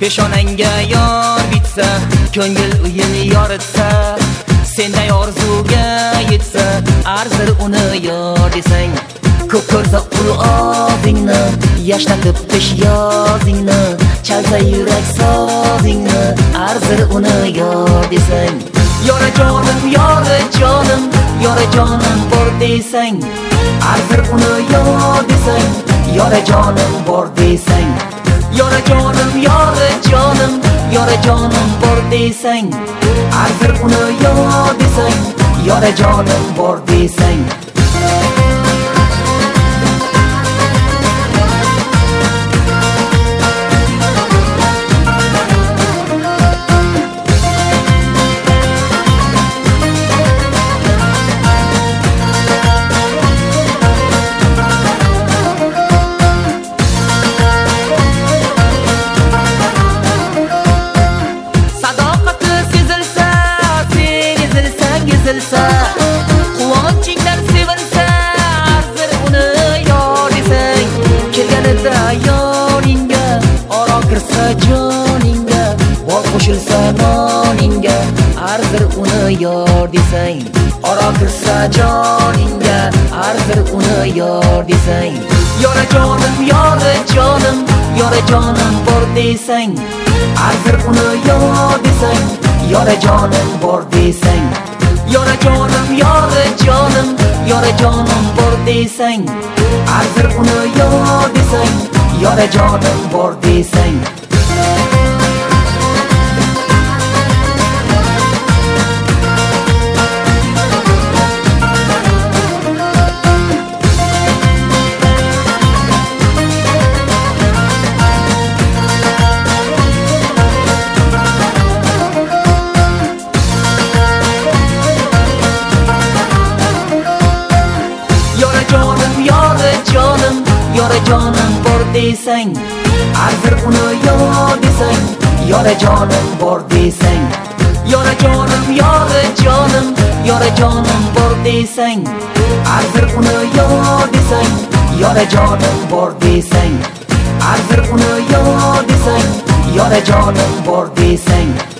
Peshonangga yor bitsa, ko'ngil uyini yoritsa, senday orzuga yetsa, arzir uni yor desang. Ko'p ko'rsa qulog'ingni, yashlatib qish yozingni, chalsa yurak sozingni, arzir uni yor desang. Yora jonim, yora jonim bor desang, arzir uni yor desang, yora jonim bor desang. Yora jonim, yora jonim bor desang, arzir uni yor desang, yora jonim bor desang. Quvonchingdan sevilsa, arzir uni yor desang. Kelganida yoringga, oro kirsa joningga, bol qo'shilsa noningga, arzir uni yor desang. Oro kirsa joningga, arzir uni yor desang. Yora jonim, yora jonim bor desang, arzir uni yor desang, yora jonim bor desang. Yora jonim, yora jonim bor desang, arzir uni yor desang, yora jonim bor desang. Yora jonim bor desang, arzir uni yor desang, yora jonim bor desang. Yora jonim, yora jonim bor desang, arzir uni yor desang, yora jonim bor desang. Arzir uni yor desang, yora jonim bor desang.